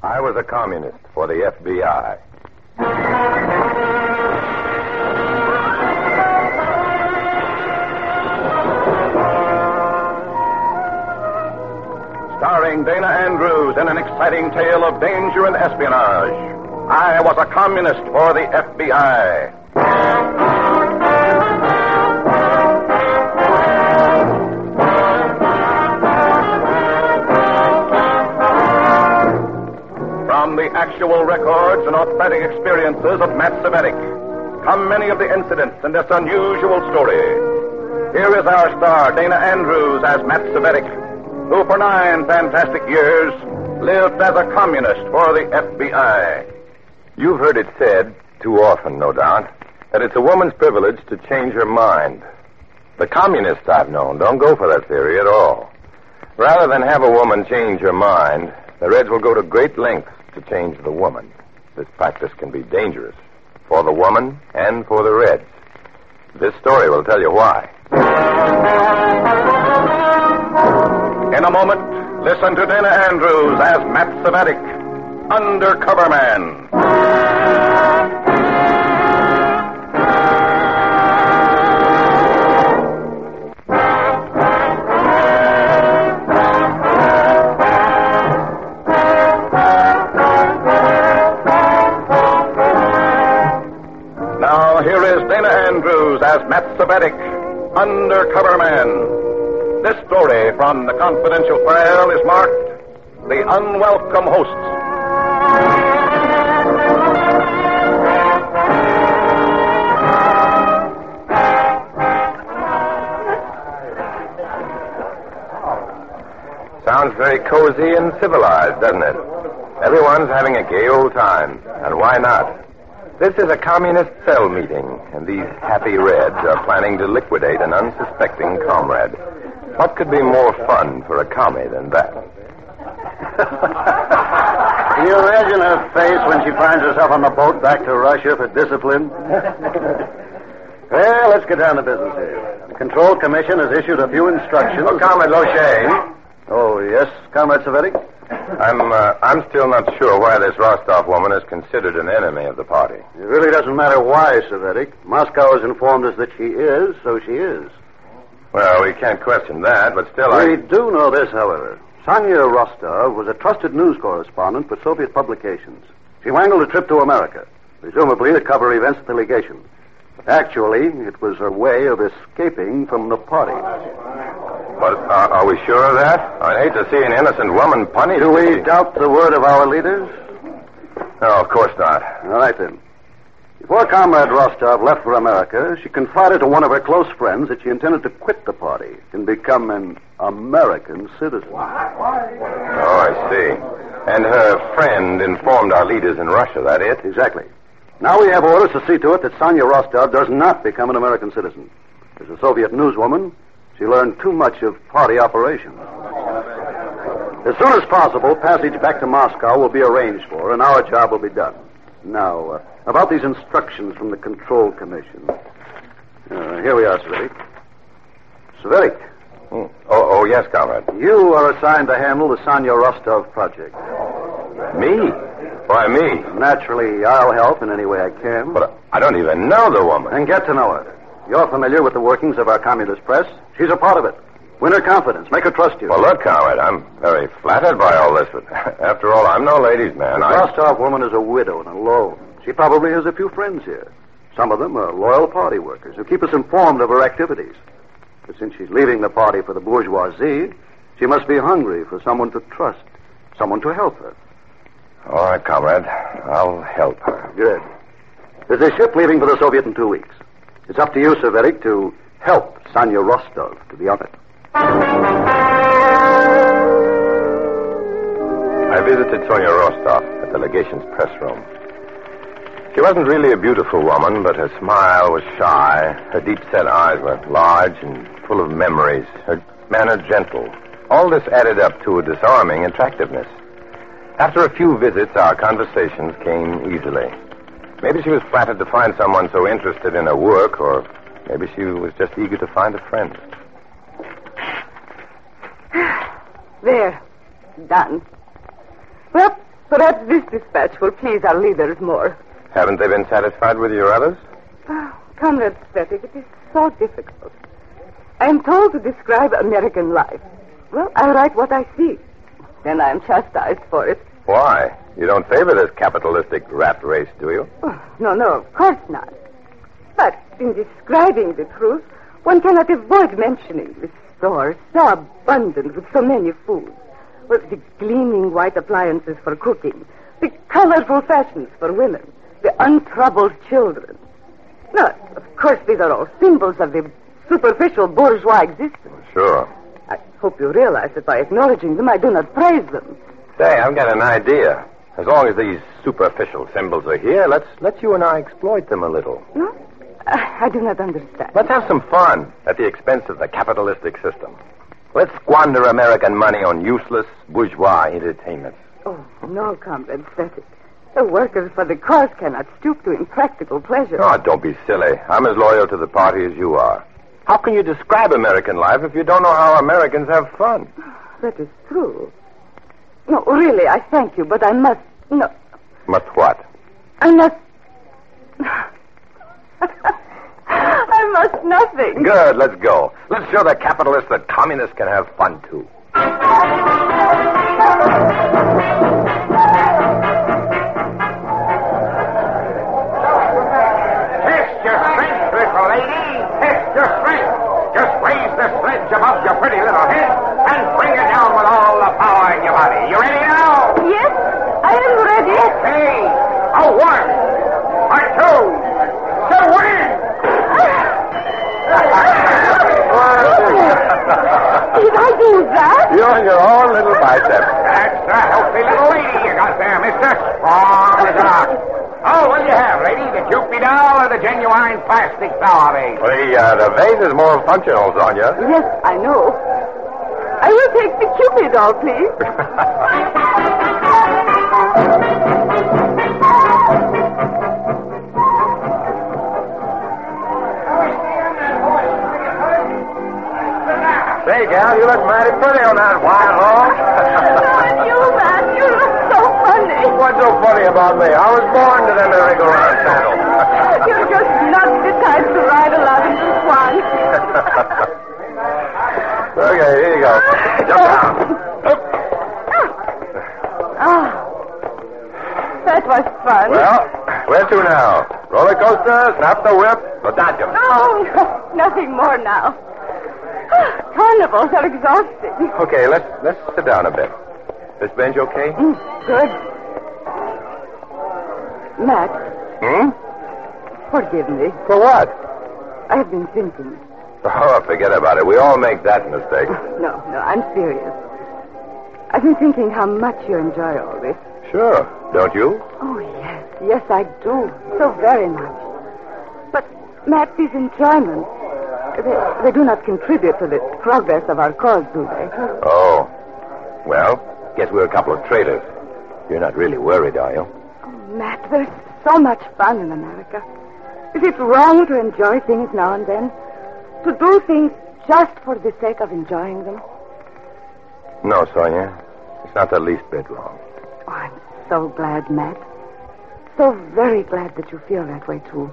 I was a communist for the FBI. Starring Dana Andrews in an exciting tale of danger and espionage. I was a communist for the FBI. From the actual records and authentic experiences of Matt Cvetic come many of the incidents in this unusual story. Here is our star, Dana Andrews, as Matt Cvetic, who for 9 fantastic years lived as a communist for the FBI. You've heard it said, too often, no doubt, that it's a woman's privilege to change her mind. The communists I've known don't go for that theory at all. Rather than have a woman change her mind, the Reds will go to great lengths to change the woman. This practice can be dangerous for the woman and for the Reds. This story will tell you why. In a moment, listen to Dana Andrews as Matt Cvetic, Undercover Man. Now, here is Dana Andrews as Matt Cvetic, Undercover Man. This story from the confidential file is marked The Unwelcome Hosts. Sounds very cozy and civilized, doesn't it? Everyone's having a gay old time, and why not? This is a communist cell meeting, and these happy Reds are planning to liquidate an unsuspecting comrade. What could be more fun for a commie than that? Can you imagine her face when she finds herself on the boat back to Russia for discipline? Well, let's get down to business here. The Control Commission has issued a few instructions. Oh, Comrade Lochet. Oh, yes, Comrade Cvetic? I'm still not sure why this Rostov woman is considered an enemy of the party. It really doesn't matter why, Cvetic. Moscow has informed us that she is, so she is. Well, we can't question that, but still We do know this, however. Sonia Rostov was a trusted news correspondent for Soviet publications. She wangled a trip to America, presumably to cover events at the legation. But actually, it was her way of escaping from the party. But are we sure of that? I'd hate to see an innocent woman punished. Do we doubt the word of our leaders? No, of course not. All right, then. Before Comrade Rostov left for America, she confided to one of her close friends that she intended to quit the party and become an American citizen. Oh, I see. And her friend informed our leaders in Russia, that it? Exactly. Now we have orders to see to it that Sonia Rostov does not become an American citizen. As a Soviet newswoman, she learned too much of party operations. As soon as possible, passage back to Moscow will be arranged for, and our job will be done. Now, about these instructions from the Control Commission. Here we are, Cvetic. Cvetic. Oh, yes, Comrade. You are assigned to handle the Sonia Rostov project. Me? Why, me? Naturally, I'll help in any way I can. But I don't even know the woman. And get to know her. You're familiar with the workings of our communist press. She's a part of it. Win her confidence. Make her trust you. Well, look, Comrade, I'm very flattered by all this, but after all, I'm no ladies' man. The Rostov woman is a widow and alone. She probably has a few friends here. Some of them are loyal party workers who keep us informed of her activities. But since she's leaving the party for the bourgeoisie, she must be hungry for someone to trust, someone to help her. All right, Comrade. I'll help her. Good. There's a ship leaving for the Soviet in 2 weeks. It's up to you, Cvetic, to help Sonia Rostov to be on it. I visited Sonia Rostov at the legation's press room. She wasn't really a beautiful woman, but her smile was shy. Her deep-set eyes were large and full of memories. Her manner gentle. All this added up to a disarming attractiveness. After a few visits, our conversations came easily. Maybe she was flattered to find someone so interested in her work, or maybe she was just eager to find a friend. There. Done. Well, Perhaps this dispatch will please our leaders more. Haven't they been satisfied with your others? Oh, Comrade Svetic, it is so difficult. I am told to describe American life. Well, I write what I see. Then I am chastised for it. Why? You don't favor this capitalistic rat race, do you? Oh, no, of course not. But in describing the truth, one cannot avoid mentioning the store, so abundant with so many foods. With the gleaming white appliances for cooking, the colorful fashions for women, the untroubled children. Now, of course, these are all symbols of the superficial bourgeois existence. Sure. I hope you realize that by acknowledging them, I do not praise them. Say, I've got an idea. As long as these superficial symbols are here, let's you and I exploit them a little. No? I do not understand. Let's have some fun at the expense of the capitalistic system. Let's squander American money on useless bourgeois entertainments. Oh, no, Comrade Svetic. The workers for the cause cannot stoop to impractical pleasure. Oh, don't be silly. I'm as loyal to the party as you are. How can you describe American life if you don't know how Americans have fun? That is true. No, really, I thank you, but I must... No. Must what? I must... I must nothing. Good, let's go. Let's show the capitalists that communists can have fun, too. Test your strength, little lady. Test your strength. Just raise the sledge above your pretty little head and bring it down with all the power in your body. You ready now? Yes, I am ready. Okay. A 1, a 2, to win. Did I do that? You're on your own little bicep. That's a healthy little lady you got there, mister. Strong as an ox. Oh, what do you have, lady? The Cupid doll or the genuine plastic flower vase? The vase is more functional, Sonia. Yes, I know. I will take the Cupid doll, please. Say, gal, you look mighty pretty on that white horse. And you, Matt, you look so funny. What's so funny about me? I was born to the merry-go-round saddle. You're just not the type to ride a lavender swan. Okay, here you go. Jump down. Ah, that was fun. Well, where to now? Roller coaster, snap the whip, Ladajum. No, nothing more now. Carnivals are exhausting. Okay, let's sit down a bit. This bench okay? Good. Matt, forgive me. For what? I have been thinking. Oh, forget about it. We all make that mistake. No, I'm serious. I've been thinking how much you enjoy all this. Sure. Don't you? Oh, yes, I do. So very much. But, Matt, these enjoyments, they do not contribute to the progress of our cause, do they? Oh. Well, guess we're a couple of traitors. You're not really worried, are you? Oh, Matt, there's so much fun in America. Is it wrong to enjoy things now and then? To do things just for the sake of enjoying them? No, Sonia. It's not the least bit wrong. Oh, I'm so glad, Matt. So very glad that you feel that way, too.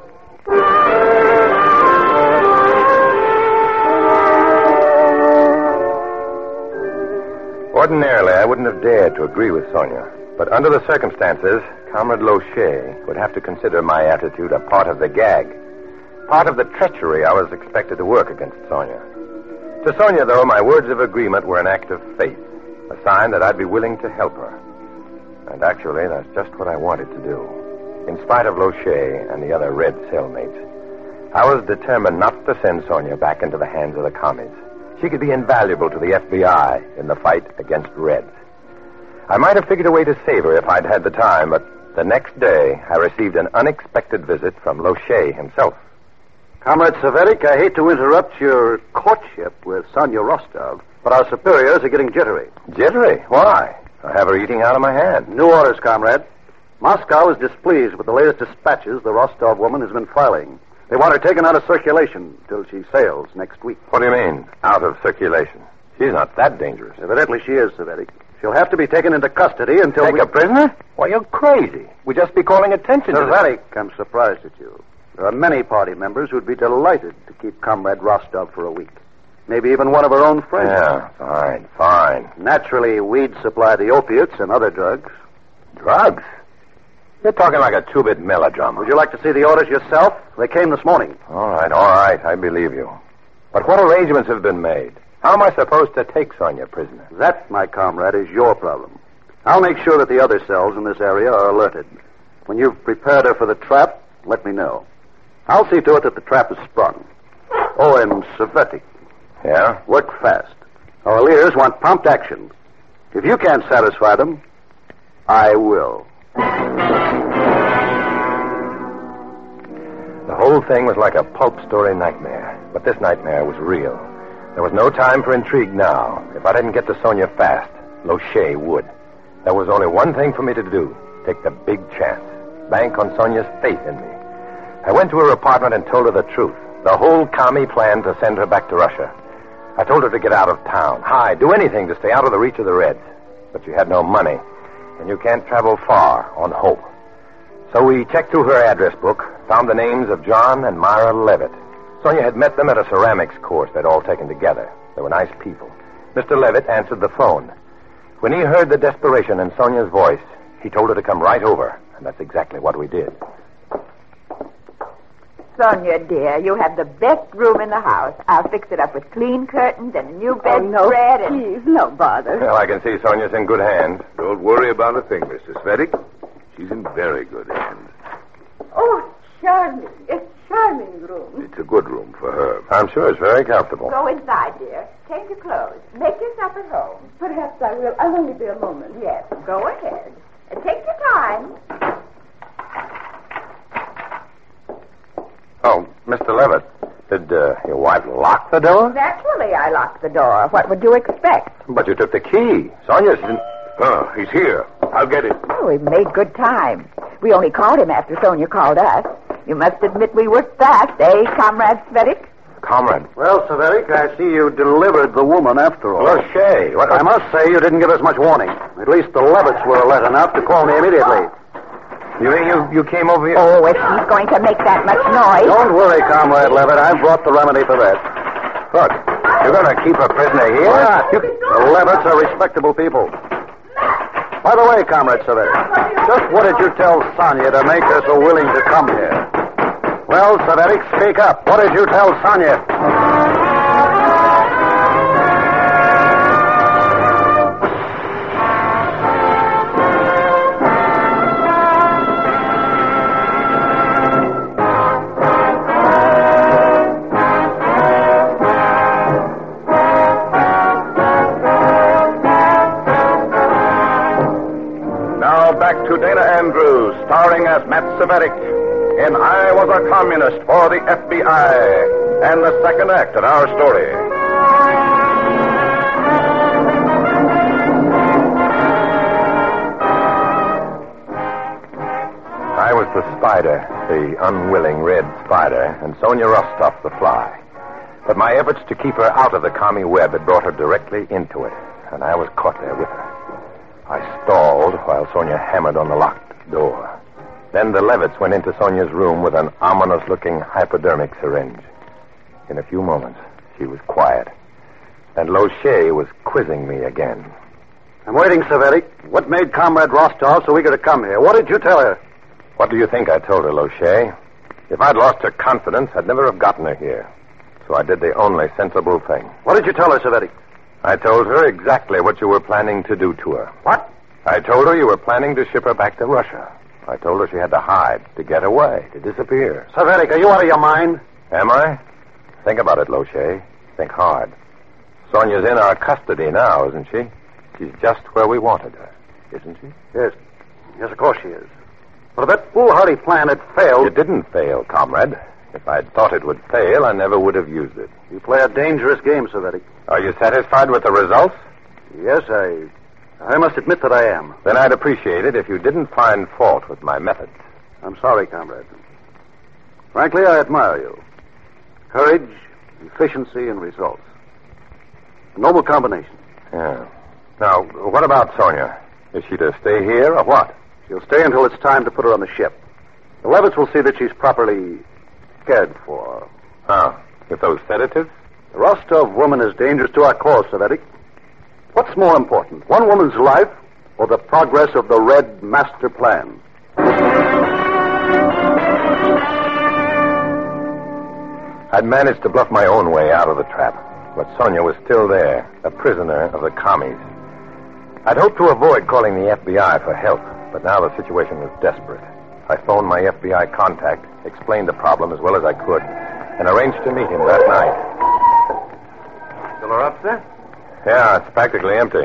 Ordinarily, I wouldn't have dared to agree with Sonia. But under the circumstances, Comrade Lochet would have to consider my attitude a part of the gag. Part of the treachery I was expected to work against Sonia. To Sonia, though, my words of agreement were an act of faith. A sign that I'd be willing to help her. And actually, that's just what I wanted to do. In spite of Lochet and the other Red cellmates, I was determined not to send Sonia back into the hands of the commies. She could be invaluable to the FBI in the fight against Reds. I might have figured a way to save her if I'd had the time, but the next day I received an unexpected visit from Lochet himself. Comrade Savetic, I hate to interrupt your courtship with Sonia Rostov, but our superiors are getting jittery. Jittery? Why? I have her eating out of my hand. New orders, comrade. Moscow is displeased with the latest dispatches the Rostov woman has been filing. They want her taken out of circulation till she sails next week. What do you mean, out of circulation? She's not that dangerous. Evidently she is, Savetic. She'll have to be taken into custody until Take a prisoner? Why, you're crazy. We'd just be calling attention to Cervetic, I'm surprised at you. There are many party members who'd be delighted to keep Comrade Rostov for a week. Maybe even one of her own friends. Yeah, fine. Naturally, we'd supply the opiates and other drugs. Drugs? You're talking like a two-bit melodrama. Would you like to see the orders yourself? They came this morning. All right. I believe you. But what arrangements have been made? How am I supposed to take Sonia prisoner? That, my comrade, is your problem. I'll make sure that the other cells in this area are alerted. When you've prepared her for the trap, let me know. I'll see to it that the trap is sprung. Oh, and Cervetic. Yeah? Work fast. Our leaders want prompt action. If you can't satisfy them, I will. The whole thing was like a pulp story nightmare. But this nightmare was real. There was no time for intrigue now. If I didn't get to Sonia fast, Lochet would. There was only one thing for me to do. Take the big chance. Bank on Sonia's faith in me. I went to her apartment and told her the truth. The whole commie plan to send her back to Russia. I told her to get out of town, hide, do anything to stay out of the reach of the Reds. But she had no money, and you can't travel far on hope. So we checked through her address book, found the names of John and Myra Levitt. Sonia had met them at a ceramics course they'd all taken together. They were nice people. Mr. Levitt answered the phone. When he heard the desperation in Sonia's voice, he told her to come right over, and that's exactly what we did. Sonia, dear, you have the best room in the house. I'll fix it up with clean curtains and a new bedspread. Please, no bother. Well, I can see Sonia's in good hands. Don't worry about a thing, Mr. Cervetic. She's in very good hands. Oh, charming. A charming room. It's a good room for her. I'm sure it's very comfortable. Go inside, dear. Change your clothes. Make yourself at home. Perhaps I will. I'll only be a moment. Yes, go ahead. And take your time. Oh, Mr. Levitt, did your wife lock the door? Naturally, I locked the door. What would you expect? But you took the key. Sonia's in... Oh, he's here. I'll get him. Oh, we made good time. We only called him after Sonia called us. You must admit we worked fast, eh, Comrade Svetic? Comrade. Well, Cervetic, I see you delivered the woman after all. Lochet. What... I must say you didn't give us much warning. At least the Levitts were alert enough to call me immediately. You came over here... Oh, if he's going to make that much noise. Don't worry, Comrade Levitt. I've brought the remedy for that. Look, you're going to keep a prisoner here? Why not? The Levitts are respectable people. By the way, Comrade Cervetic, just what did you tell Sonia to make her so willing to come here? Well, Cervetic, speak up. What did you tell Sonia? Back to Dana Andrews, starring as Matt Cervetic in I Was a Communist for the FBI, and the second act of our story. I was the spider, the unwilling red spider, and Sonia Rostov the fly. But my efforts to keep her out of the commie web had brought her directly into it, and I was caught there with her. I stalled while Sonia hammered on the locked door. Then the Levitts went into Sonia's room with an ominous-looking hypodermic syringe. In a few moments, she was quiet. And Lochet was quizzing me again. I'm waiting, Cervetic. What made Comrade Rostov so eager to come here? What did you tell her? What do you think I told her, Lochet? If I'd lost her confidence, I'd never have gotten her here. So I did the only sensible thing. What did you tell her, Cervetic? I told her exactly what you were planning to do to her. What? I told her you were planning to ship her back to Russia. I told her she had to hide, to get away, to disappear. Cervetic, are you out of your mind? Am I? Think about it, Lochet. Think hard. Sonia's in our custody now, isn't she? She's just where we wanted her, isn't she? Yes. Yes, of course she is. But if that foolhardy plan had failed... It didn't fail, comrade. If I'd thought it would fail, I never would have used it. You play a dangerous game, Cervetic. Are you satisfied with the results? Yes, I must admit that I am. Then I'd appreciate it if you didn't find fault with my methods. I'm sorry, comrade. Frankly, I admire you. Courage, efficiency, and results. A noble combination. Yeah. Now, what about Sonia? Is she to stay here or what? She'll stay until it's time to put her on the ship. The Levitts will see that she's properly cared for. With those sedatives? The Rostov woman is dangerous to our cause, Savetic. What's more important, one woman's life or the progress of the Red Master Plan? I'd managed to bluff my own way out of the trap, but Sonia was still there, a prisoner of the commies. I'd hoped to avoid calling the FBI for help, but now the situation was desperate. I phoned my FBI contact, explained the problem as well as I could, and arranged to meet him that night. Still are up, sir? Yeah, it's practically empty.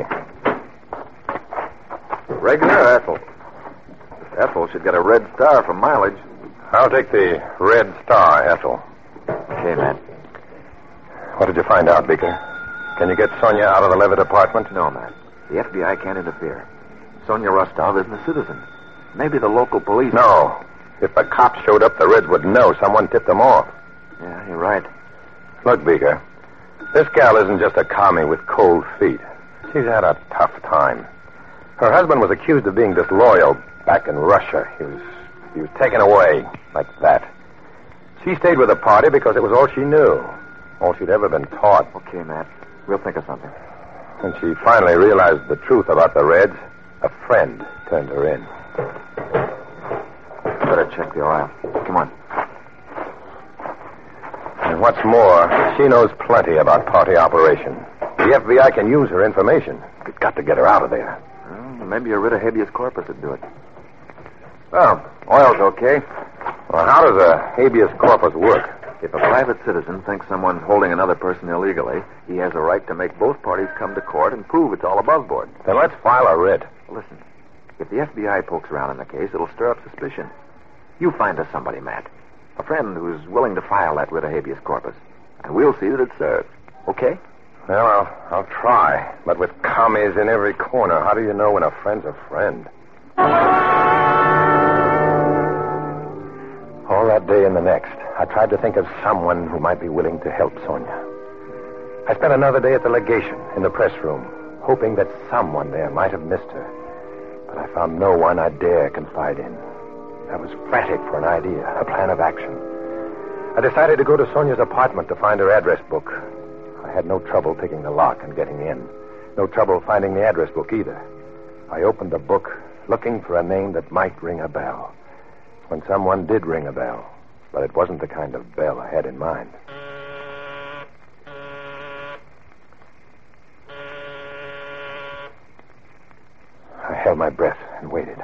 Regular Ethel. Ethel should get a red star for mileage. I'll take the red star, Ethel. Okay, Matt. What did you find out, Beaker? Can you get Sonia out of the Levitt apartment? No, Matt. The FBI can't interfere. Sonia Rostov isn't a citizen. Maybe the local police... No. If the cops showed up, the Reds would know someone tipped them off. Yeah, you're right. Look, Beaker, this gal isn't just a commie with cold feet. She's had a tough time. Her husband was accused of being disloyal back in Russia. He was taken away like that. She stayed with the party because it was all she knew, all she'd ever been taught. Okay, Matt. We'll think of something. When she finally realized the truth about the Reds, a friend turned her in. Better check the oil. Come on. And what's more, she knows plenty about party operation. The FBI can use her information. We've got to get her out of there. Well, maybe a writ of habeas corpus would do it. Well, oil's okay. Well, how does a habeas corpus work? If a private citizen thinks someone's holding another person illegally, he has a right to make both parties come to court and prove it's all above board. Then let's file a writ. Listen, if the FBI pokes around in the case, it'll stir up suspicion. You find us somebody, Matt. A friend who's willing to file that writ of habeas corpus. And we'll see that it's served. Okay? Well, I'll try. But with commies in every corner, how do you know when a friend's a friend? All that day and the next, I tried to think of someone who might be willing to help Sonia. I spent another day at the legation in the press room, hoping that someone there might have missed her. But I found no one I dare confide in. I was frantic for an idea, a plan of action. I decided to go to Sonia's apartment to find her address book. I had no trouble picking the lock and getting in. No trouble finding the address book either. I opened the book, looking for a name that might ring a bell. When someone did ring a bell, but it wasn't the kind of bell I had in mind. I held my breath and waited.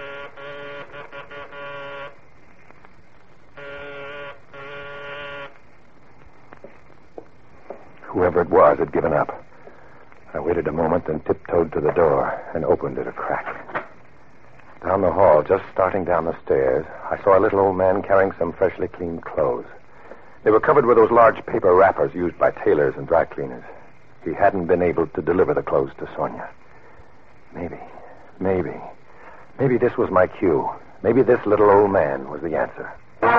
Whoever it was had given up. I waited a moment, then tiptoed to the door and opened it a crack. Down the hall, just starting down the stairs, I saw a little old man carrying some freshly cleaned clothes. They were covered with those large paper wrappers used by tailors and dry cleaners. He hadn't been able to deliver the clothes to Sonia. Maybe this was my cue. Maybe this little old man was the answer.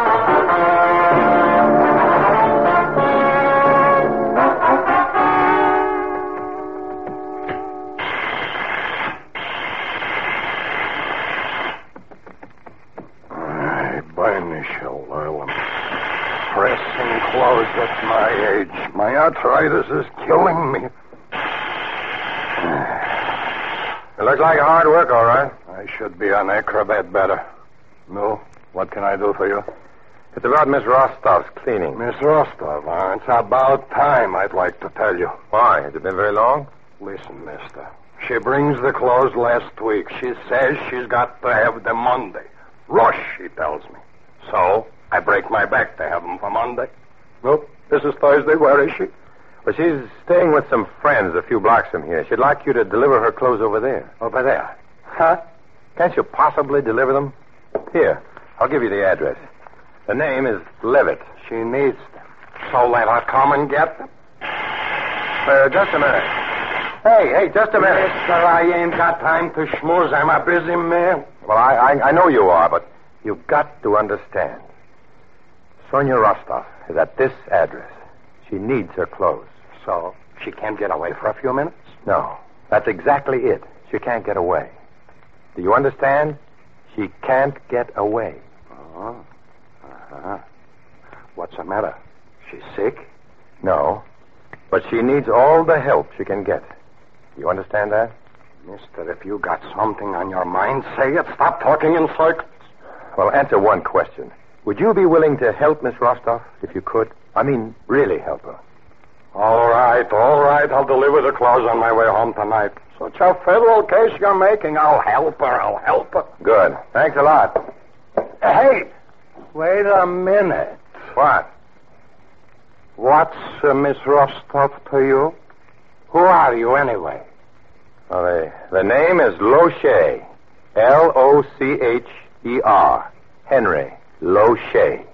Pressing clothes at my age. My arthritis is killing me. It looks like hard work, all right. I should be on Acrobat better. No? What can I do for you? It's about Miss Rostov's cleaning. Miss Rostov, it's about time, I'd like to tell you. Why? Has it been very long? Listen, mister. She brings the clothes last week. She says she's got to have them Monday. Rush, she tells me. So, I break my back to have them for Monday. Nope, this is Thursday. Where is she? Well, she's staying with some friends a few blocks from here. She'd like you to deliver her clothes over there. Over there? Huh? Can't you possibly deliver them? Here, I'll give you the address. The name is Levitt. She needs them. So let her come and get them. Just a minute. Hey, just a minute. Mister, I ain't got time to schmooze. I'm a busy man. Well, I know you are, but you've got to understand. Sonia Rostov is at this address. She needs her clothes. So she can't get away for a few minutes? No, That's exactly it. She can't get away. Do you understand? She can't get away. Oh. Uh-huh. What's the matter? She's sick? No. But she needs all the help she can get. You understand that? Mister, if you got something on your mind, say it. Stop talking in circles. Well, answer one question. Would you be willing to help Miss Rostov if you could? I mean, really help her. All right. I'll deliver the clothes on my way home tonight. Such a federal case you're making. I'll help her. Good. Thanks a lot. Hey, wait a minute. What? What's Miss Rostov to you? Who are you, anyway? Well, the name is Locher. Locher. Henry Locher.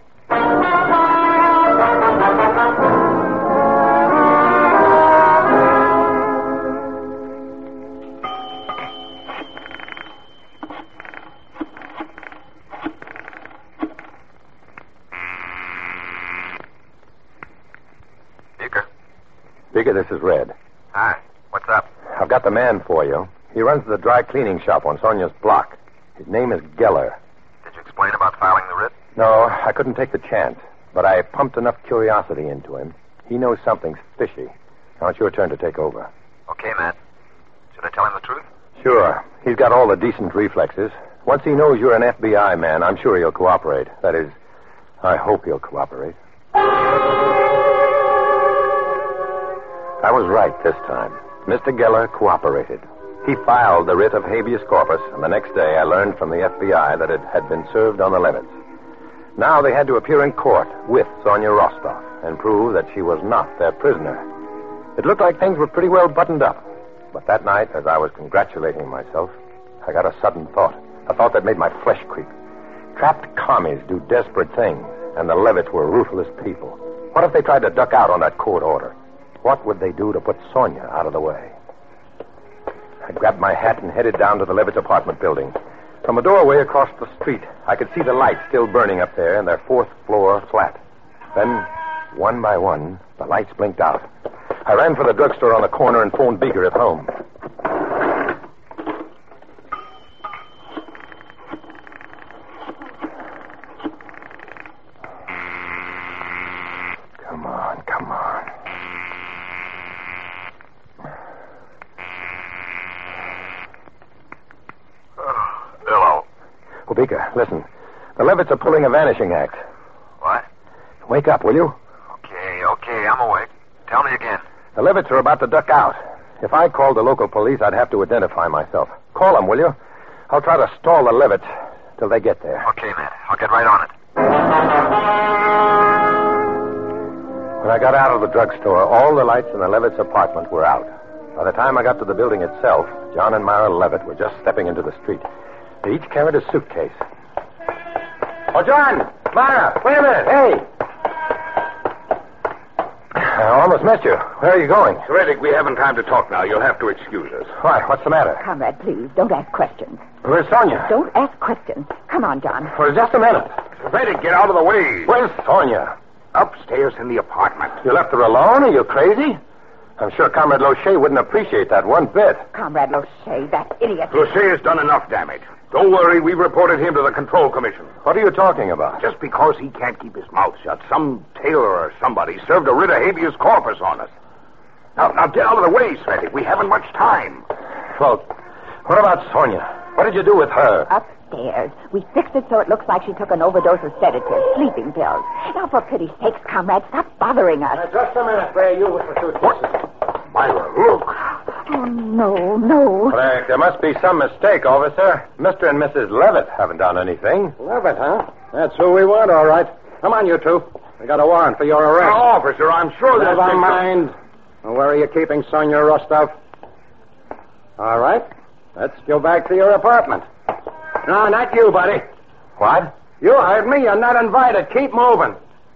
Beaker, this is Red. Hi. What's up? I've got the man for you. He runs the dry cleaning shop on Sonia's block. His name is Geller. Did you explain about filing the writ? No, I couldn't take the chance, but I pumped enough curiosity into him. He knows something's fishy. Now it's your turn to take over. Okay, Matt. Should I tell him the truth? Sure. He's got all the decent reflexes. Once he knows you're an FBI man, I'm sure he'll cooperate. That is, I hope he'll cooperate. I was right this time. Mr. Geller cooperated. He filed the writ of habeas corpus, and the next day I learned from the FBI that it had been served on the Levitts. Now they had to appear in court with Sonia Rostov and prove that she was not their prisoner. It looked like things were pretty well buttoned up. But that night, as I was congratulating myself, I got a sudden thought. A thought that made my flesh creep. Trapped commies do desperate things, and the Levitts were ruthless people. What if they tried to duck out on that court order? What would they do to put Sonia out of the way? I grabbed my hat and headed down to the Levitts apartment building. From a doorway across the street, I could see the lights still burning up there in their fourth-floor flat. Then, one by one, the lights blinked out. I ran for the drugstore on the corner and phoned Beaker at home. Come on. Hello. Well, Beaker, listen. The Levitts are pulling a vanishing act. What? Wake up, will you? Okay, I'm awake. Tell me again. The Levitts are about to duck out. If I called the local police, I'd have to identify myself. Call them, will you? I'll try to stall the Levitts till they get there. Okay, Matt. I'll get right on it. When I got out of the drugstore, all the lights in the Levitts' apartment were out. By the time I got to the building itself, John and Myra Levitt were just stepping into the street. They each carried a suitcase. Oh, John! Myra! Wait a minute! Hey! I almost missed you. Where are you going? Reddick, we haven't time to talk now. You'll have to excuse us. Why? What's the matter? Comrade, please, don't ask questions. Where's Sonia? Don't ask questions. Come on, John. For just a minute. Reddick, get out of the way. Where's Sonia? Upstairs in the apartment. You left her alone? Are you crazy? I'm sure Comrade Locher wouldn't appreciate that one bit. Comrade Locher, that idiot. Locher has done enough damage. Don't worry, we reported him to the Control Commission. What are you talking about? Just because he can't keep his mouth shut, some tailor or somebody served a writ of habeas corpus on us. Now get out of the way, Reddick. We haven't much time. Well, what about Sonia? What did you do with her? Upstairs. We fixed it so it looks like she took an overdose of sedatives, sleeping pills. Now, for pity's sakes, comrade, stop bothering us. Just a minute, Ray. You with the suitcases. Myra, look. Oh, no. There must be some mistake, officer. Mr. and Mrs. Levitt haven't done anything. Levitt, huh? That's who we want, all right. Come on, you two. We got a warrant for your arrest. Now, officer, I'm sure that... Never mind. Well, where are you keeping Sonia Rostov? All right. Let's go back to your apartment. No, not you, buddy. What? You heard me. You're not invited. Keep moving.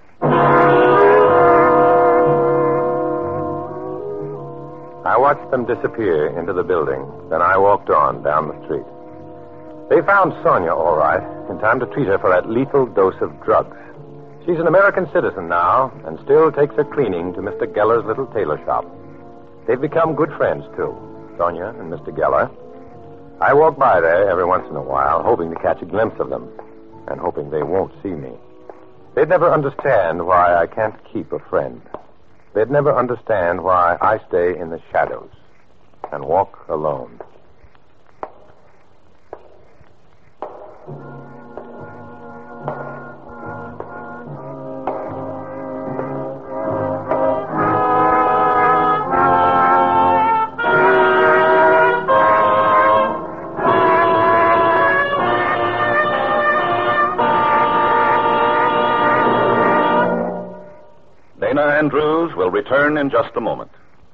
I watched them disappear into the building. Then I walked on down the street. They found Sonia, all right, in time to treat her for that lethal dose of drugs. She's an American citizen now and still takes her cleaning to Mr. Geller's little tailor shop. They've become good friends, too. Sonia and Mr. Geller. I walk by there every once in a while, hoping to catch a glimpse of them, and hoping they won't see me. They'd never understand why I can't keep a friend. They'd never understand why I stay in the shadows and walk alone. Dana Andrews will return in just a moment.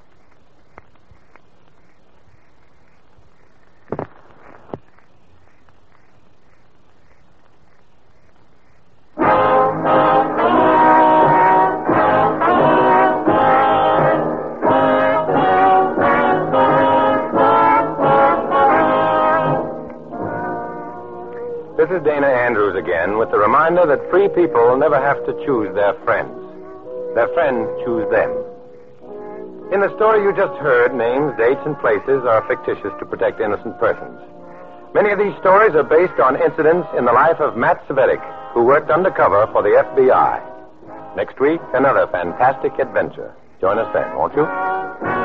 This is Dana Andrews again with the reminder that free people never have to choose their friends. Their friends choose them. In the story you just heard, names, dates, and places are fictitious to protect innocent persons. Many of these stories are based on incidents in the life of Matt Cvetic, who worked undercover for the FBI. Next week, another fantastic adventure. Join us then, won't you?